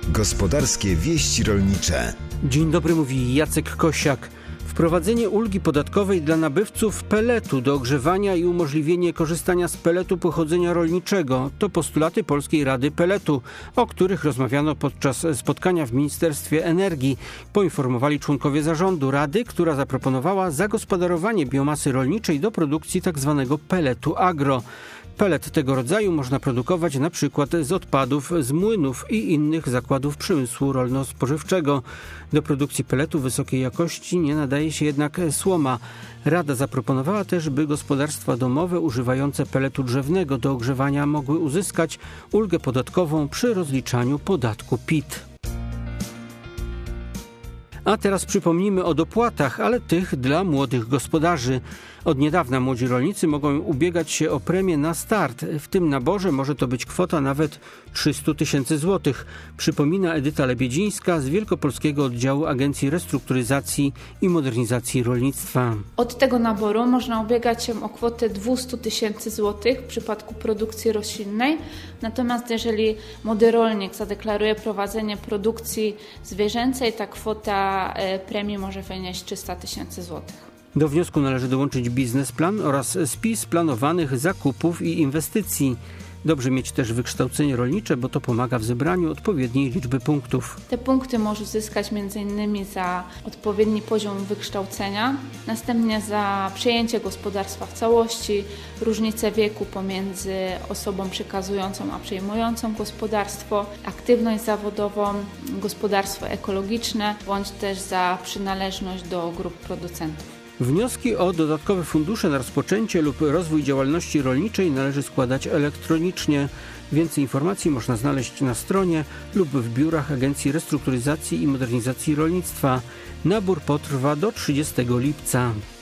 Gospodarskie wieści rolnicze. Dzień dobry, mówi Jacek Kosiak. Wprowadzenie ulgi podatkowej dla nabywców pelletu do ogrzewania i umożliwienie korzystania z pelletu pochodzenia rolniczego to postulaty Polskiej Rady Pelletu, o których rozmawiano podczas spotkania w Ministerstwie Energii. Poinformowali członkowie zarządu Rady, która zaproponowała zagospodarowanie biomasy rolniczej do produkcji tzw. pelletu agro. Pellet tego rodzaju można produkować na przykład z odpadów z młynów i innych zakładów przemysłu rolno-spożywczego. Do produkcji pelletu wysokiej jakości nie nadaje się jednak słoma. Rada zaproponowała też, by gospodarstwa domowe używające pelletu drzewnego do ogrzewania mogły uzyskać ulgę podatkową przy rozliczaniu podatku PIT. A teraz przypomnijmy o dopłatach, ale tych dla młodych gospodarzy. Od niedawna młodzi rolnicy mogą ubiegać się o premię na start. W tym naborze może to być kwota nawet 300 000 złotych. Przypomina Edyta Lebiedzińska z Wielkopolskiego Oddziału Agencji Restrukturyzacji i Modernizacji Rolnictwa. Od tego naboru można ubiegać się o kwotę 200 000 złotych w przypadku produkcji roślinnej. Natomiast jeżeli młody rolnik zadeklaruje prowadzenie produkcji zwierzęcej, ta kwota premii może wynieść 300 000 złotych. Do wniosku należy dołączyć biznesplan oraz spis planowanych zakupów i inwestycji. Dobrze mieć też wykształcenie rolnicze, bo to pomaga w zebraniu odpowiedniej liczby punktów. Te punkty może uzyskać m.in. za odpowiedni poziom wykształcenia, następnie za przejęcie gospodarstwa w całości, różnicę wieku pomiędzy osobą przekazującą a przejmującą gospodarstwo, aktywność zawodową, gospodarstwo ekologiczne, bądź też za przynależność do grup producentów. Wnioski o dodatkowe fundusze na rozpoczęcie lub rozwój działalności rolniczej należy składać elektronicznie. Więcej informacji można znaleźć na stronie lub w biurach Agencji Restrukturyzacji i Modernizacji Rolnictwa. Nabór potrwa do 30 lipca.